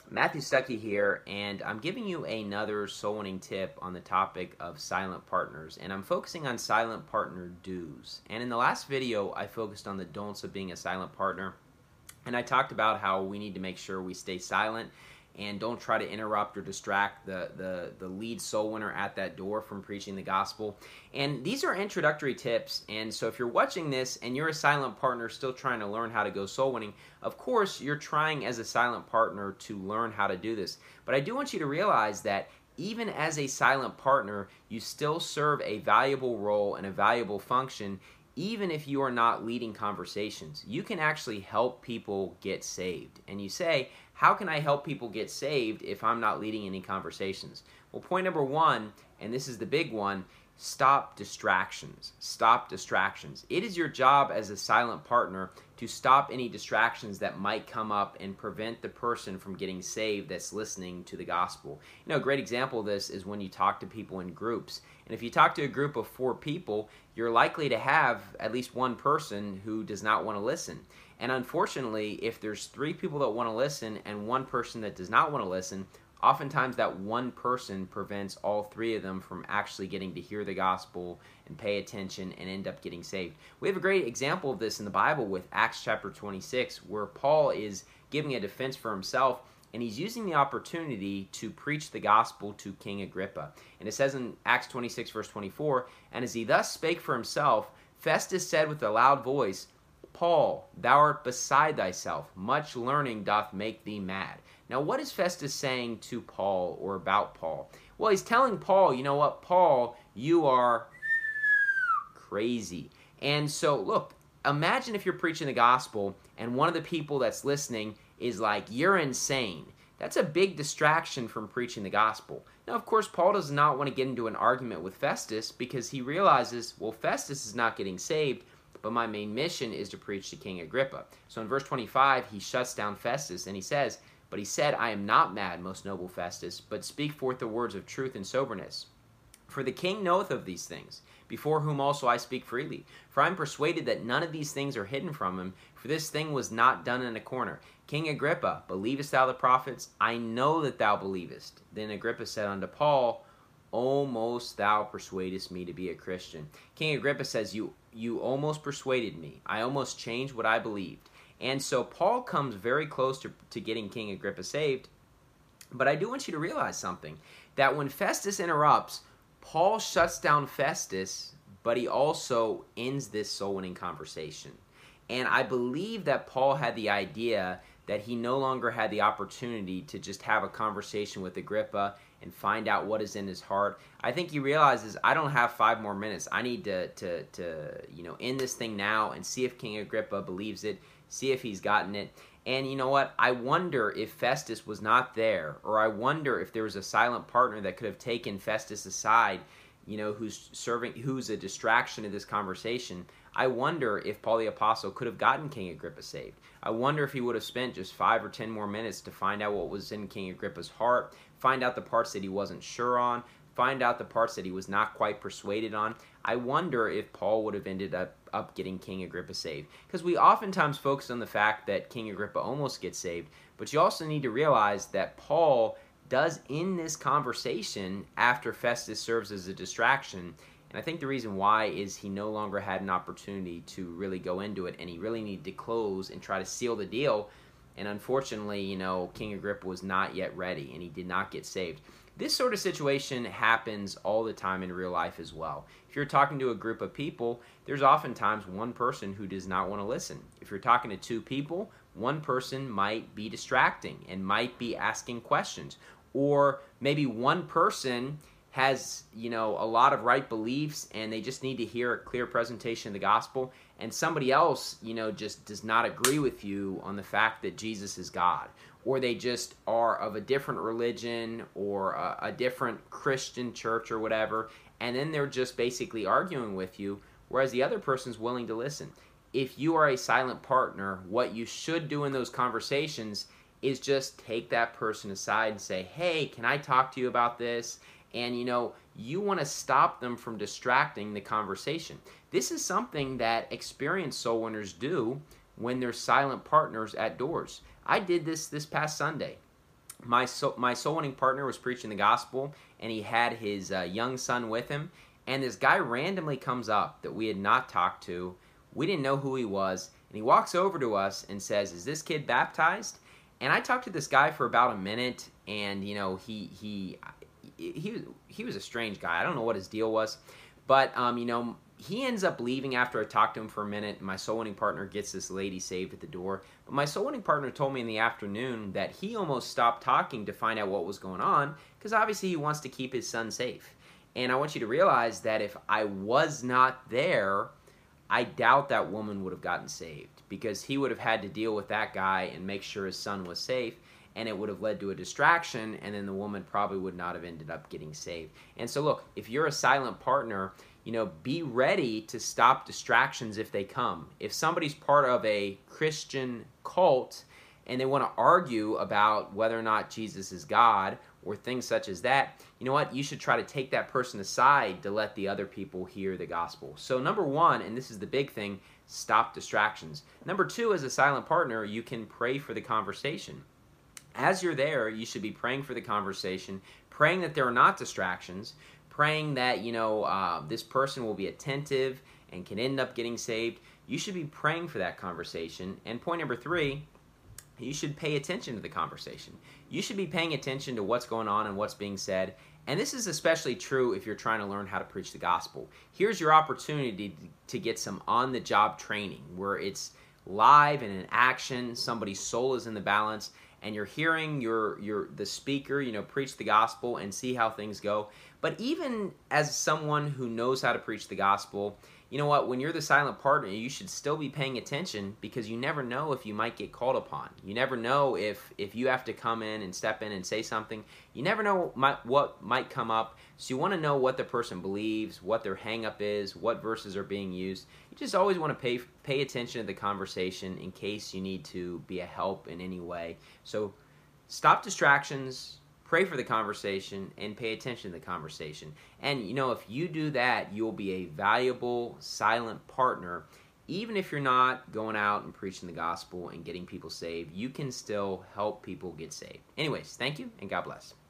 Matthew Stuckey here, and I'm giving you another soul winning tip on the topic of silent partners, and I'm focusing on silent partner do's. And in the last video, I focused on the don'ts of being a silent partner, and I talked about how we need to make sure we stay silent and don't try to interrupt or distract the lead soul winner at that door from preaching the gospel. And these are introductory tips, and so if you're watching this and you're a silent partner still trying to learn how to go soul winning, of course you're trying as a silent partner to learn how to do this. But I do want you to realize that even as a silent partner, you still serve a valuable role and a valuable function. Even if you are not leading conversations, you can actually help people get saved. And you say, how can I help people get saved if I'm not leading any conversations? Well, point number one, and this is the big one, stop distractions. Stop distractions. It is your job as a silent partner to stop any distractions that might come up and prevent the person from getting saved that's listening to the gospel. You know, a great example of this is when you talk to people in groups. And if you talk to a group of 4 people, you're likely to have at least one person who does not want to listen. And unfortunately, if there's 3 people that want to listen and 1 person that does not want to listen, oftentimes that 1 person prevents all 3 of them from actually getting to hear the gospel and pay attention and end up getting saved. We have a great example of this in the Bible with Acts chapter 26, where Paul is giving a defense for himself, and he's using the opportunity to preach the gospel to King Agrippa. And it says in Acts 26, verse 24, "And as he thus spake for himself, Festus said with a loud voice, Paul, thou art beside thyself. Much learning doth make thee mad." Now, what is Festus saying to Paul or about Paul? Well, he's telling Paul, you know what, Paul, you are crazy. And so, look, imagine if you're preaching the gospel and one of the people that's listening is like, you're insane. That's a big distraction from preaching the gospel. Now, of course, Paul does not want to get into an argument with Festus because he realizes, well, Festus is not getting saved, but my main mission is to preach to King Agrippa. So in verse 25, he shuts down Festus and he says, "But he said, I am not mad, most noble Festus, but speak forth the words of truth and soberness. For the king knoweth of these things, before whom also I speak freely. For I am persuaded that none of these things are hidden from him, for this thing was not done in a corner. King Agrippa, believest thou the prophets? I know that thou believest." Then Agrippa said unto Paul, "Almost thou persuadest me to be a Christian." King Agrippa says, you almost persuaded me. I almost changed what I believed. And so Paul comes very close to getting King Agrippa saved. But I do want you to realize something, that when Festus interrupts, Paul shuts down Festus, but he also ends this soul-winning conversation. And I believe that Paul had the idea that he no longer had the opportunity to just have a conversation with Agrippa and find out what is in his heart. I think he realizes, I don't have 5 more minutes. I need to end this thing now and see if King Agrippa believes it, see if he's gotten it. And you know what? I wonder if Festus was not there, or I wonder if there was a silent partner that could have taken Festus aside, who's a distraction to this conversation. I wonder if Paul the Apostle could have gotten King Agrippa saved. I wonder if he would have spent just 5 or 10 more minutes to find out what was in King Agrippa's heart, find out the parts that he wasn't sure on, find out the parts that he was not quite persuaded on. I wonder if Paul would have ended up getting King Agrippa saved. Because we oftentimes focus on the fact that King Agrippa almost gets saved, but you also need to realize that Paul does end this conversation after Festus serves as a distraction. And I think the reason why is he no longer had an opportunity to really go into it, and he really needed to close and try to seal the deal. And unfortunately, King Agrippa was not yet ready, and he did not get saved. This sort of situation happens all the time in real life as well. If you're talking to a group of people, there's oftentimes one person who does not want to listen. If you're talking to 2 people, one person might be distracting and might be asking questions. Or maybe one person has, a lot of right beliefs and they just need to hear a clear presentation of the gospel, and somebody else, just does not agree with you on the fact that Jesus is God, or they just are of a different religion or a different Christian church or whatever, and then they're just basically arguing with you, whereas the other person's willing to listen. If you are a silent partner, what you should do in those conversations is just take that person aside and say, "Hey, can I talk to you about this?" And you want to stop them from distracting the conversation. This is something that experienced soul winners do when they're silent partners at doors. I did this past Sunday. my soul winning partner was preaching the gospel, and he had his young son with him, and this guy randomly comes up that we had not talked to. We didn't know who he was, and he walks over to us and says, "Is this kid baptized?" And I talked to this guy for about a minute, and he was a strange guy. I don't know what his deal was, but he ends up leaving after I talked to him for a minute. My soul winning partner gets this lady saved at the door. But my soul winning partner told me in the afternoon that he almost stopped talking to find out what was going on, because obviously he wants to keep his son safe. And I want you to realize that if I was not there, I doubt that woman would have gotten saved, because he would have had to deal with that guy and make sure his son was safe, and it would have led to a distraction, and then the woman probably would not have ended up getting saved. And so look, if you're a silent partner, be ready to stop distractions if they come. If somebody's part of a Christian cult and they want to argue about whether or not Jesus is God or things such as that, you know what? You should try to take that person aside to let the other people hear the gospel. So number one, and this is the big thing, stop distractions. Number two, as a silent partner, you can pray for the conversation. As you're there, you should be praying for the conversation, praying that there are not distractions, praying that this person will be attentive and can end up getting saved. You should be praying for that conversation. And point number three, you should pay attention to the conversation. You should be paying attention to what's going on and what's being said. And this is especially true if you're trying to learn how to preach the gospel. Here's your opportunity to get some on-the-job training where it's live and in action. Somebody's soul is in the balance, and you're hearing the speaker, preach the gospel and see how things go. But even as someone who knows how to preach the gospel, you know what? When you're the silent partner, you should still be paying attention, because you never know if you might get called upon. You never know if you have to come in and step in and say something. You never know what might come up. So you want to know what the person believes, what their hang-up is, what verses are being used. You just always want to pay attention to the conversation in case you need to be a help in any way. So stop distractions, pray for the conversation, and pay attention to the conversation. And if you do that, you'll be a valuable silent partner. Even if you're not going out and preaching the gospel and getting people saved, you can still help people get saved. Anyways, thank you, and God bless.